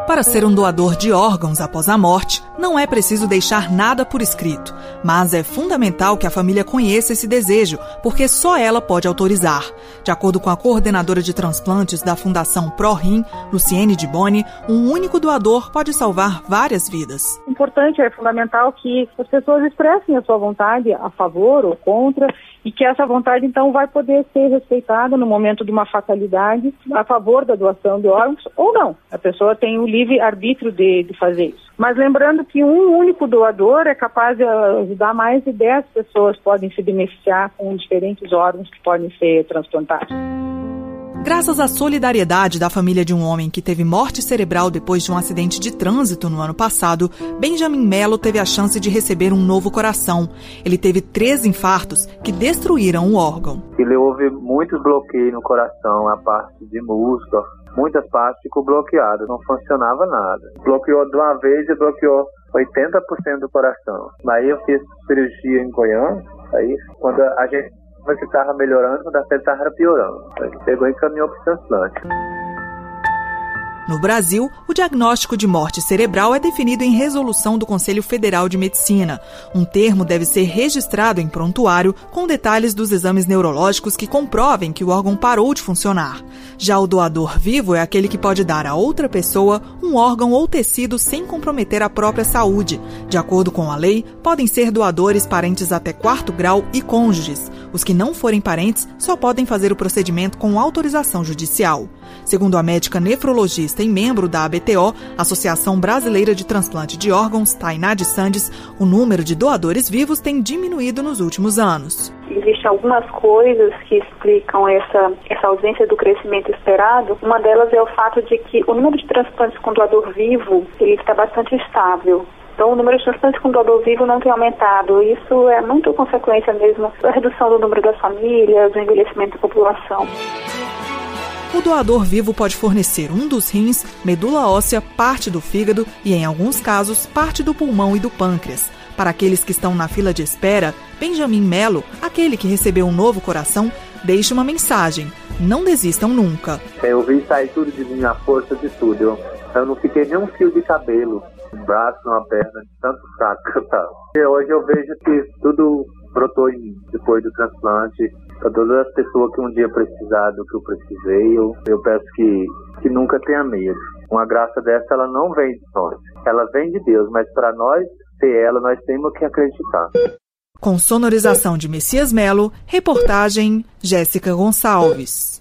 Para ser um doador de órgãos após a morte, não é preciso deixar nada por escrito, mas é fundamental que a família conheça esse desejo, porque só ela pode autorizar. De acordo com a coordenadora de transplantes da Fundação ProRim, Luciene de Boni, um único doador pode salvar várias vidas. Importante, é fundamental que as pessoas expressem a sua vontade a favor ou contra, e que essa vontade, então, vai poder ser respeitada no momento de uma fatalidade a favor da doação de órgãos ou não. A pessoa tem o livre-arbítrio de fazer isso. Mas lembrando que um único doador é capaz de ajudar mais de 10 pessoas, podem se beneficiar com diferentes órgãos que podem ser transplantados. Graças à solidariedade da família de um homem que teve morte cerebral depois de um acidente de trânsito no ano passado, Benjamin Melo teve a chance de receber um novo coração. Ele teve 3 infartos que destruíram o órgão. Ele houve muitos bloqueios no coração, a parte de músculo, muitas partes ficou bloqueadas, não funcionava nada. Bloqueou de uma vez e bloqueou 80% do coração. Aí eu fiz cirurgia em Goiânia, aí quando a gente que estava melhorando, quando a pele estava piorando. Aí pegou e encaminhou para o transplante. No Brasil, o diagnóstico de morte cerebral é definido em resolução do Conselho Federal de Medicina. Um termo deve ser registrado em prontuário com detalhes dos exames neurológicos que comprovem que o órgão parou de funcionar. Já o doador vivo é aquele que pode dar a outra pessoa um órgão ou tecido sem comprometer a própria saúde. De acordo com a lei, podem ser doadores parentes até 4º grau e cônjuges. Os que não forem parentes só podem fazer o procedimento com autorização judicial. Segundo a médica nefrologista e membro da ABTO, Associação Brasileira de Transplante de Órgãos, Tainá de Sandes, o número de doadores vivos tem diminuído nos últimos anos. Existem algumas coisas que explicam essa ausência do crescimento esperado. Uma delas é o fato de que o número de transplantes com doador vivo ele está bastante estável. Então, o número de transplantes com doador vivo não tem aumentado. Isso é muito consequência mesmo da redução do número das famílias, do envelhecimento da população. O doador vivo pode fornecer um dos rins, medula óssea, parte do fígado e, em alguns casos, parte do pulmão e do pâncreas. Para aqueles que estão na fila de espera, Benjamin Melo, aquele que recebeu um novo coração, deixa uma mensagem: não desistam nunca. Eu vi sair tudo de mim, a força de tudo. Eu não fiquei nem um fio de cabelo, um braço, uma perna, de tanto fraco que eu estava. E hoje eu vejo que tudo brotou em mim, depois do transplante. Para todas as pessoas que um dia precisaram do que eu precisei, eu peço que nunca tenha medo. Uma graça dessa, ela não vem de nós, ela vem de Deus, mas para nós ter ela, nós temos que acreditar. Com sonorização de Messias Melo, reportagem Jéssica Gonçalves.